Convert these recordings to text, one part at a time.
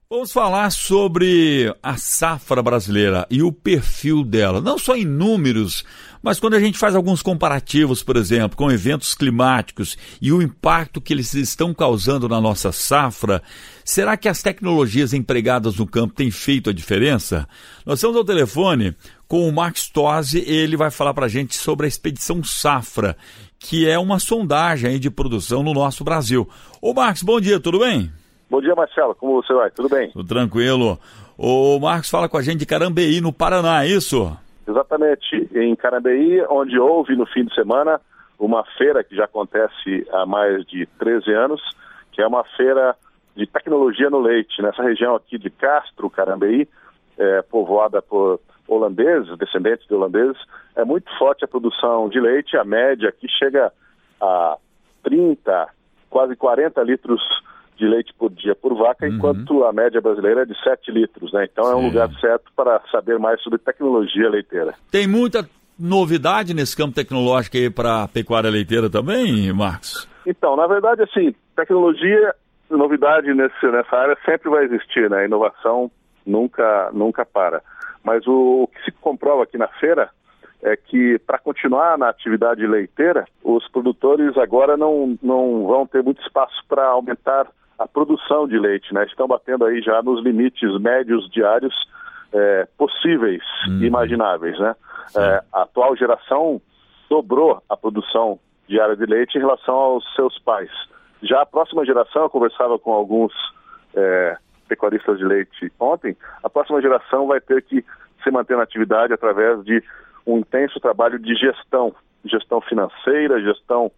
Vamos falar sobre a safra brasileira e o perfil dela, não só em números, mas quando a gente faz alguns comparativos, por exemplo, com eventos climáticos e o impacto que eles estão causando na nossa safra, será que as tecnologias empregadas no campo têm feito a diferença? Nós estamos ao telefone com o Marcos Tosi, ele vai falar para a gente sobre a Expedição Safra, que é uma sondagem aí de produção no nosso Brasil. Ô Marcos, bom dia, tudo bem? Bom dia, Marcelo. Como você vai? Tudo bem? Tudo tranquilo. O Marcos fala com a gente de Carambeí, no Paraná, é isso? Exatamente. Em Carambeí, onde houve no fim de semana uma feira que já acontece há mais de 13 anos, que é uma feira de tecnologia no leite. Nessa região aqui de Castro, Carambeí, povoada por holandeses, descendentes de holandeses, é muito forte a produção de leite. A média aqui chega a 30, quase 40 litros de leite por dia por vaca, enquanto a média brasileira é de 7 litros, né? Então é um lugar certo para saber mais sobre tecnologia leiteira. Tem muita novidade nesse campo tecnológico aí para a pecuária leiteira também, Marcos? Então, na verdade, assim, tecnologia, novidade nessa área sempre vai existir, né? A inovação nunca para. Mas o que se comprova aqui na feira é que, para continuar na atividade leiteira, os produtores agora não vão ter muito espaço para aumentar a produção de leite, né? Estão batendo aí já nos limites médios diários possíveis, imagináveis, né? A atual geração dobrou a produção diária de leite em relação aos seus pais. Já a próxima geração, eu conversava com alguns pecuaristas de leite ontem, a próxima geração vai ter que se manter na atividade através de um intenso trabalho de gestão financeira, gestão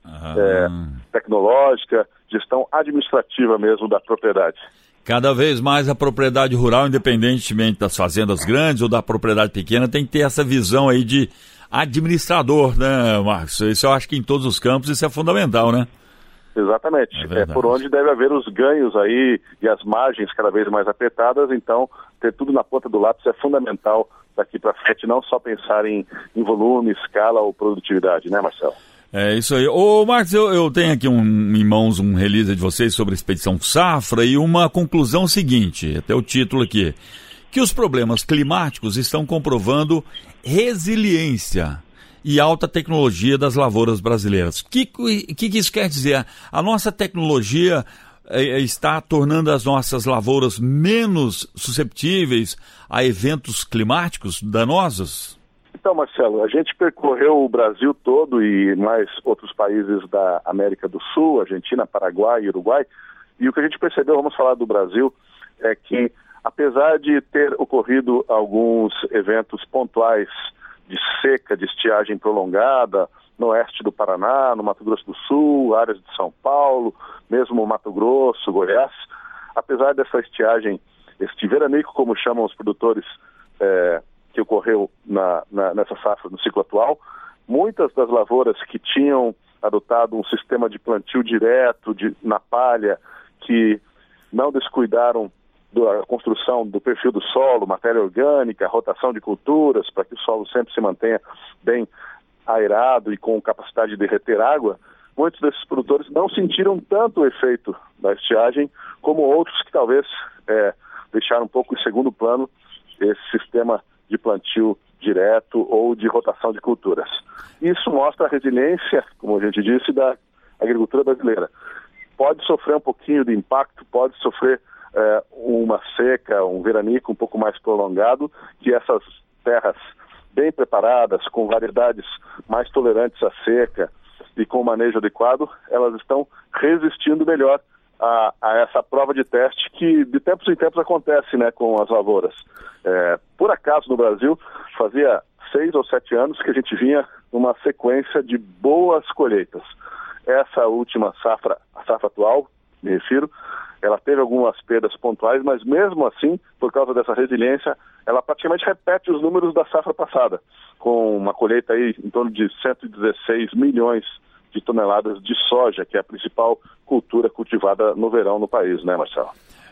tecnológica, gestão administrativa mesmo da propriedade. Cada vez mais a propriedade rural, independentemente das fazendas grandes ou da propriedade pequena, tem que ter essa visão aí de administrador, né, Marcos? Isso eu acho que em todos os campos isso é fundamental, né? Exatamente. É por onde deve haver os ganhos aí e as margens cada vez mais apertadas, então ter tudo na ponta do lápis é fundamental daqui para frente, não só pensar em volume, escala ou produtividade, né, Marcelo? É isso aí. Ô Marcos, eu tenho aqui em mãos um release de vocês sobre a Expedição Safra e uma conclusão seguinte, até o título aqui, que os problemas climáticos estão comprovando resiliência e alta tecnologia das lavouras brasileiras. O que isso quer dizer? A nossa tecnologia está tornando as nossas lavouras menos susceptíveis a eventos climáticos danosos? Então, Marcelo, a gente percorreu o Brasil todo e mais outros países da América do Sul, Argentina, Paraguai e Uruguai, e o que a gente percebeu, vamos falar do Brasil, é que apesar de ter ocorrido alguns eventos pontuais de seca, de estiagem prolongada, no oeste do Paraná, no Mato Grosso do Sul, áreas de São Paulo, mesmo Mato Grosso, Goiás, apesar dessa estiagem, este veranico, como chamam os produtores, que ocorreu nessa safra, no ciclo atual, muitas das lavouras que tinham adotado um sistema de plantio direto na palha, que não descuidaram da construção do perfil do solo, matéria orgânica, rotação de culturas, para que o solo sempre se mantenha bem aerado e com capacidade de reter água, muitos desses produtores não sentiram tanto o efeito da estiagem como outros que talvez deixaram um pouco em segundo plano esse sistema de plantio direto ou de rotação de culturas. Isso mostra a resiliência, como a gente disse, da agricultura brasileira. Pode sofrer um pouquinho de impacto, pode sofrer uma seca, um veranico um pouco mais prolongado, que essas terras bem preparadas, com variedades mais tolerantes à seca e com manejo adequado, elas estão resistindo melhor a essa prova de teste que de tempos em tempos acontece, né, com as lavouras. Por acaso no Brasil, fazia 6 ou 7 anos que a gente vinha numa sequência de boas colheitas. Essa última safra, a safra atual, me refiro, ela teve algumas perdas pontuais, mas mesmo assim, por causa dessa resiliência, ela praticamente repete os números da safra passada, com uma colheita aí em torno de 116 milhões de toneladas de soja, que é a principal cultura cultivada no verão no país, né, Marcelo?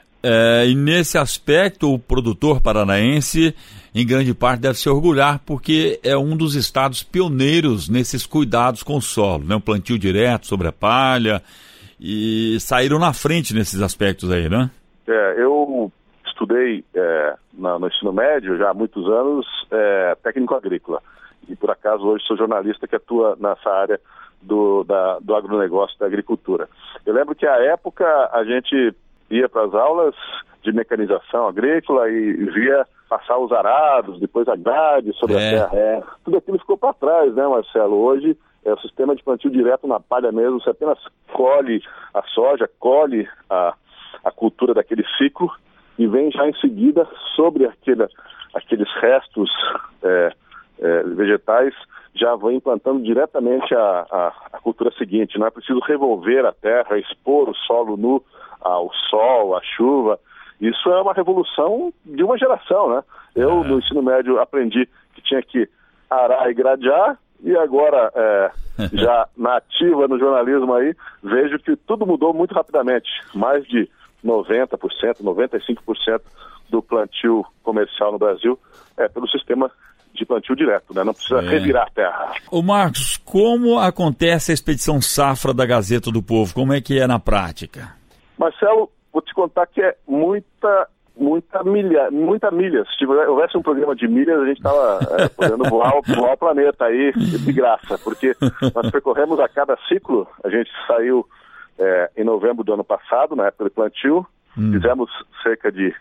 E nesse aspecto, o produtor paranaense, em grande parte, deve se orgulhar, porque é um dos estados pioneiros nesses cuidados com o solo, né? O plantio direto sobre a palha, e saíram na frente nesses aspectos aí, né? Eu estudei no ensino médio já há muitos anos técnico agrícola. E por acaso hoje sou jornalista que atua nessa área do agronegócio, da agricultura. Eu lembro que à época a gente ia para as aulas de mecanização agrícola e via passar os arados, depois a grade sobre a terra. Tudo aquilo ficou para trás, né, Marcelo? Hoje é o sistema de plantio direto na palha mesmo, você apenas colhe a soja, colhe a cultura daquele ciclo e vem já em seguida sobre aqueles restos vegetais, já vem implantando diretamente a cultura seguinte. Não é preciso revolver a terra, expor o solo nu ao sol, à chuva. Isso é uma revolução de uma geração, né? Eu, no ensino médio, aprendi que tinha que arar e gradear, e agora, já na ativa no jornalismo aí, vejo que tudo mudou muito rapidamente. Mais de 90%, 95% do plantio comercial no Brasil é pelo sistema de plantio direto, né? Não precisa revirar a terra. Ô Marcos, como acontece a expedição Safra da Gazeta do Povo? Como é que é na prática? Marcelo, vou te contar que é muita milha. Se houvesse um programa de milhas, a gente estava podendo voar o planeta aí de graça, porque nós percorremos a cada ciclo. A gente saiu em novembro do ano passado, na época do plantio, fizemos cerca de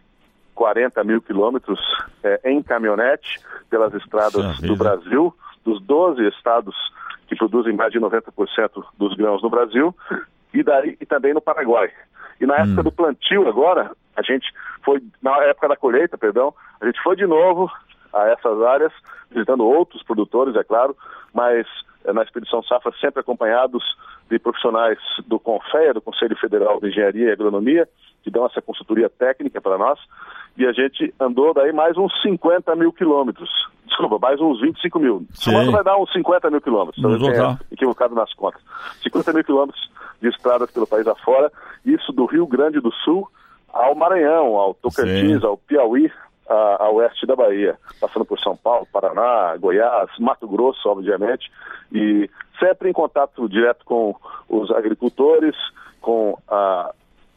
40 mil quilômetros em caminhonete pelas estradas do Brasil, dos 12 estados que produzem mais de 90% dos grãos no Brasil, e também no Paraguai. E na época do plantio agora, a gente foi, na época da colheita, a gente foi de novo a essas áreas, visitando outros produtores, é claro, mas na Expedição Safra sempre acompanhados de profissionais do CONFEA, do Conselho Federal de Engenharia e Agronomia, que dão essa consultoria técnica para nós, e a gente andou daí mais uns 50 mil quilômetros. Desculpa, mais uns 25 mil. Somando vai dar uns 50 mil quilômetros, eu tenho equivocado nas contas. 50 mil quilômetros de estradas pelo país afora, isso do Rio Grande do Sul ao Maranhão, ao Tocantins, ao Piauí, a oeste da Bahia, passando por São Paulo, Paraná, Goiás, Mato Grosso, obviamente, e sempre em contato direto com os agricultores, com a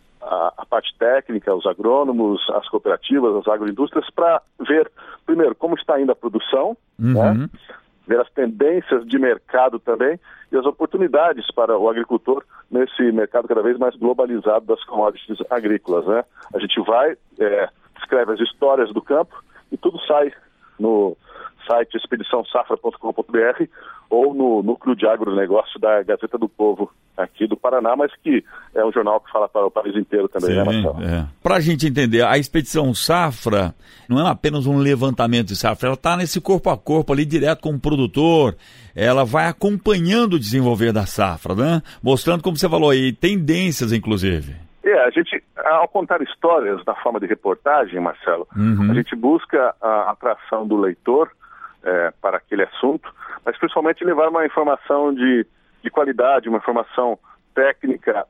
parte técnica, os agrônomos, as cooperativas, as agroindústrias, para ver, primeiro, como está indo a produção, né? Ver as tendências de mercado também e as oportunidades para o agricultor nesse mercado cada vez mais globalizado das commodities agrícolas, né? A gente vai, escreve as histórias do campo e tudo sai no site expediçãosafra.com.br ou no Núcleo de Agronegócio da Gazeta do Povo aqui do Paraná, mas que é um jornal que fala para o país inteiro também, né, Marcelo? Para a gente entender, a Expedição Safra não é apenas um levantamento de safra, ela está nesse corpo a corpo ali direto com o produtor, ela vai acompanhando o desenvolver da safra, né? Mostrando, como você falou aí, tendências inclusive. A gente, ao contar histórias na forma de reportagem, Marcelo, a gente busca a atração do leitor para aquele assunto, mas principalmente levar uma informação de qualidade, uma informação técnica,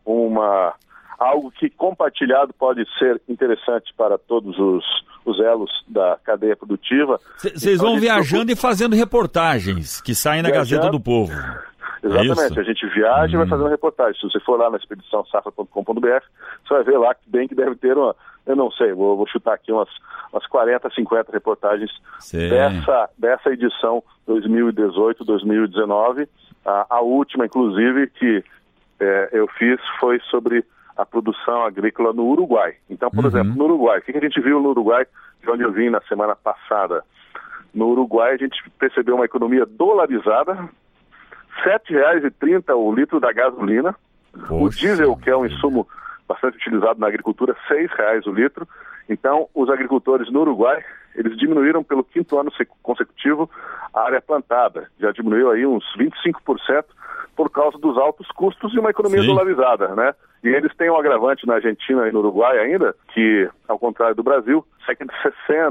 algo que compartilhado pode ser interessante para todos os elos da cadeia produtiva. Vocês vão viajando e fazendo reportagens que saem na Gazeta do Povo. Exatamente, a gente viaja e vai fazendo reportagem. Se você for lá na expediçãosafra.com.br, você vai ver lá que bem que deve ter eu não sei, vou chutar aqui umas 40, 50 reportagens dessa edição 2018, 2019. A última, inclusive, que eu fiz foi sobre a produção agrícola no Uruguai. Então, por exemplo, no Uruguai, o que a gente viu no Uruguai, de onde eu vim na semana passada? No Uruguai, a gente percebeu uma economia dolarizada, R$ 7,30 o litro da gasolina. Poxa. O diesel, que é um insumo bastante utilizado na agricultura, R$ 6,00 o litro. Então, os agricultores no Uruguai, eles diminuíram pelo 5º ano consecutivo a área plantada. Já diminuiu aí uns 25% por causa dos altos custos e uma economia dolarizada, né? E eles têm um agravante na Argentina e no Uruguai ainda, que, ao contrário do Brasil, cerca de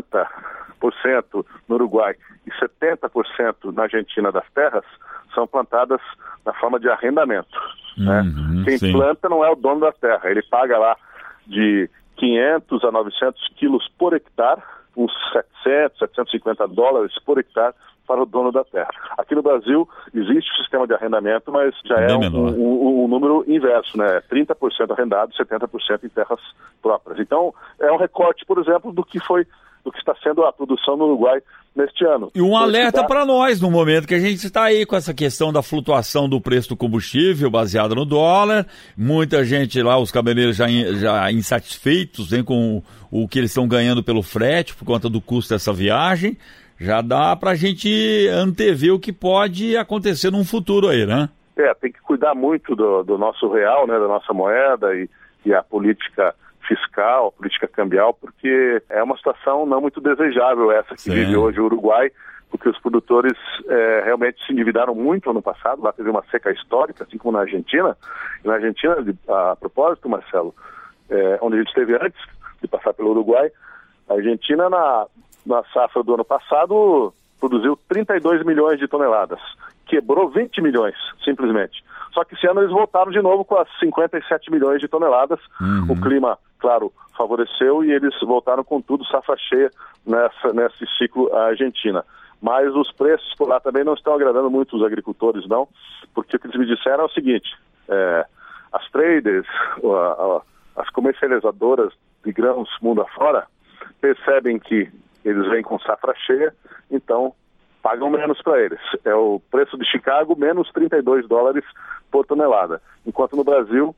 60% no Uruguai e 70% na Argentina das terras são plantadas na forma de arrendamento. Né? Quem planta não é o dono da terra, ele paga lá de 500 a 900 quilos por hectare, uns 700, 750 dólares por hectare para o dono da terra. Aqui no Brasil existe o sistema de arrendamento, mas já é um número inverso, né? 30% arrendado, 70% em terras próprias. Então, é um recorte, por exemplo, do que está sendo a produção no Uruguai neste ano. E um alerta para nós no momento que a gente está aí com essa questão da flutuação do preço do combustível baseada no dólar. Muita gente lá, os caminhoneiros já insatisfeitos, né, com o que eles estão ganhando pelo frete por conta do custo dessa viagem. Já dá para a gente antever o que pode acontecer num futuro aí, né? Tem que cuidar muito do nosso real, né, da nossa moeda e a política fiscal, a política cambial, porque é uma situação não muito desejável essa que vive hoje o Uruguai, porque os produtores realmente se endividaram muito ano passado. Lá teve uma seca histórica, assim como na Argentina. E na Argentina, a propósito, Marcelo, onde a gente esteve antes de passar pelo Uruguai, a Argentina na safra do ano passado produziu 32 milhões de toneladas, quebrou 20 milhões, simplesmente. Só que esse ano eles voltaram de novo com as 57 milhões de toneladas. O clima, claro, favoreceu e eles voltaram com tudo, safra cheia nesse ciclo à Argentina. Mas os preços por lá também não estão agradando muito os agricultores, não, porque o que eles me disseram é o seguinte: as traders, as comercializadoras de grãos mundo afora, percebem que eles vêm com safra cheia, então pagam menos para eles. É o preço de Chicago, menos 32 dólares por tonelada. Enquanto no Brasil,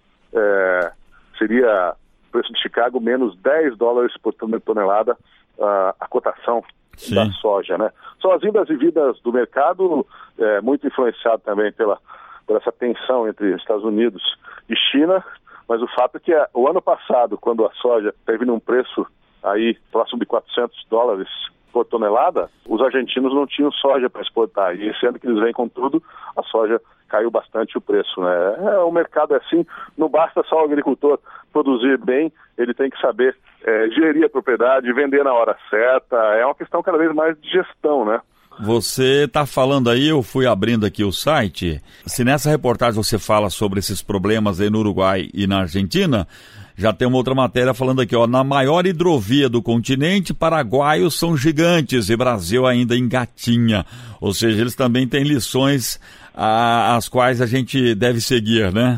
seria o preço de Chicago, menos 10 dólares por tonelada, a cotação da soja, né? São as indas e vidas do mercado, muito influenciado também por essa tensão entre Estados Unidos e China, mas o fato é que o ano passado, quando a soja teve num preço aí próximo de 400 dólares por tonelada, os argentinos não tinham soja para exportar. E esse ano que eles vêm com tudo, a soja caiu bastante o preço, né? O mercado é assim, não basta só o agricultor produzir bem, ele tem que saber gerir a propriedade, vender na hora certa. É uma questão cada vez mais de gestão, né? Você está falando aí, eu fui abrindo aqui o site, se nessa reportagem você fala sobre esses problemas aí no Uruguai e na Argentina, já tem uma outra matéria falando aqui, na maior hidrovia do continente, paraguaios são gigantes e Brasil ainda engatinha. Ou seja, eles também têm lições as quais a gente deve seguir, né?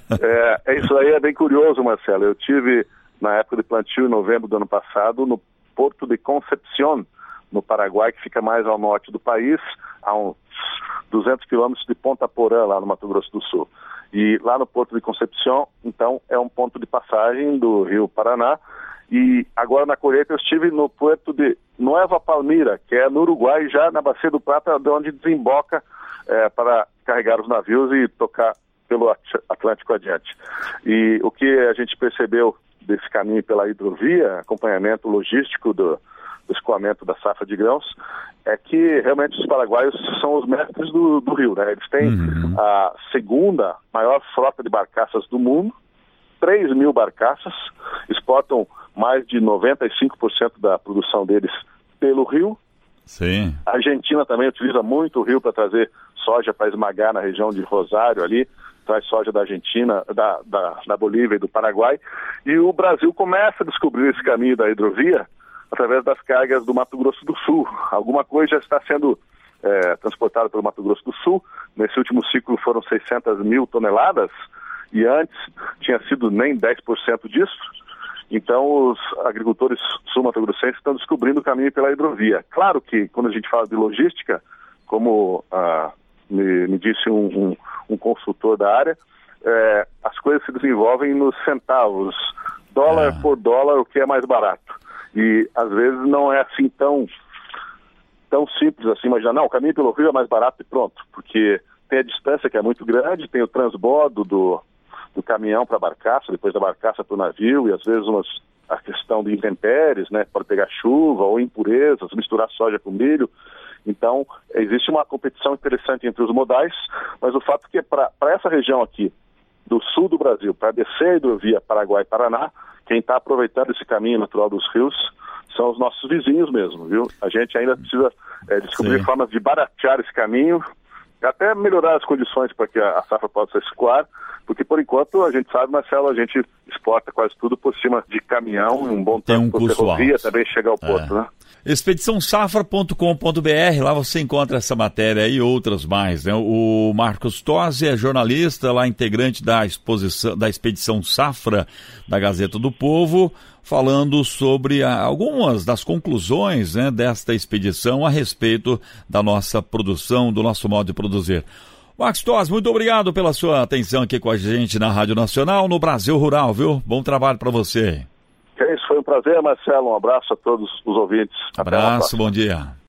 Isso aí é bem curioso, Marcelo. Eu tive, na época de plantio, em novembro do ano passado, no Porto de Concepción, no Paraguai, que fica mais ao norte do país, a uns 200 quilômetros de Ponta Porã, lá no Mato Grosso do Sul. E lá no Porto de Concepción, então, é um ponto de passagem do Rio Paraná. E agora na colheita eu estive no Porto de Nueva Palmira, que é no Uruguai, já na Bacia do Prata, de onde desemboca para carregar os navios e tocar pelo Atlântico adiante. E o que a gente percebeu desse caminho pela hidrovia, acompanhamento logístico do escoamento da safra de grãos, é que realmente os paraguaios são os mestres do rio, né? Eles têm a segunda maior frota de barcaças do mundo, 3 mil barcaças, exportam mais de 95% da produção deles pelo rio. Sim. A Argentina também utiliza muito o rio para trazer soja para esmagar na região de Rosário ali, traz soja da Argentina, da Bolívia e do Paraguai. E o Brasil começa a descobrir esse caminho da hidrovia através das cargas do Mato Grosso do Sul. Alguma coisa já está sendo transportada pelo Mato Grosso do Sul. Nesse último ciclo foram 600 mil toneladas e antes tinha sido nem 10% disso. Então os agricultores sul-mato-grossenses estão descobrindo o caminho pela hidrovia. Claro que quando a gente fala de logística, como me disse um consultor da área, as coisas se desenvolvem nos centavos, dólar por dólar, o que é mais barato. E às vezes não é assim tão simples assim, imaginar, não, o caminho pelo rio é mais barato e pronto, porque tem a distância que é muito grande, tem o transbordo do caminhão para a barcaça, depois da barcaça para o navio, e às vezes a questão de intempéries, né, pode pegar chuva ou impurezas, misturar soja com milho. Então, existe uma competição interessante entre os modais, mas o fato é que para essa região aqui, do sul do Brasil, para descer a hidrovia Paraguai e Paraná, quem está aproveitando esse caminho natural dos rios são os nossos vizinhos mesmo, viu? A gente ainda precisa descobrir formas de baratear esse caminho, até melhorar as condições para que a safra possa escoar, Porque por enquanto a gente sabe, Marcelo, a gente exporta quase tudo por cima de caminhão, um bom tempo por ferrovia também chega ao porto, né? Expediçãosafra.com.br, lá você encontra essa matéria e outras mais, né? O Marcos Tosi é jornalista, lá integrante da Expedição Safra da Gazeta do Povo, falando sobre algumas das conclusões, né, desta expedição a respeito da nossa produção, do nosso modo de produzir. Marcos Tosi, muito obrigado pela sua atenção aqui com a gente na Rádio Nacional, no Brasil Rural, viu? Bom trabalho para você. É isso, foi um prazer, Marcelo. Um abraço a todos os ouvintes. Abraço, bom dia.